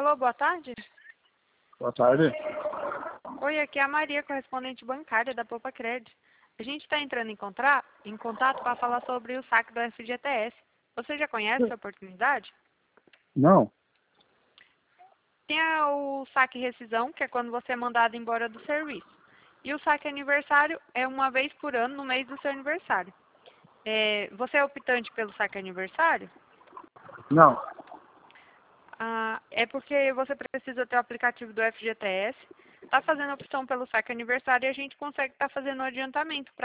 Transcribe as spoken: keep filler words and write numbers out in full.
Alô, boa tarde. Boa tarde. Oi, aqui é a Maria, correspondente bancária da Poupa Cred. A gente está entrando em, contra... em contato para falar sobre o saque do F G T S. Você já conhece essa oportunidade? Não. Tem a- o saque rescisão, que é quando você é mandado embora do serviço. E o saque aniversário é uma vez por ano, no mês do seu aniversário. É, você é optante pelo saque aniversário? Não. Ah, é porque você precisa ter o aplicativo do F G T S, está fazendo a opção pelo saque aniversário e a gente consegue estar fazendo o adiantamento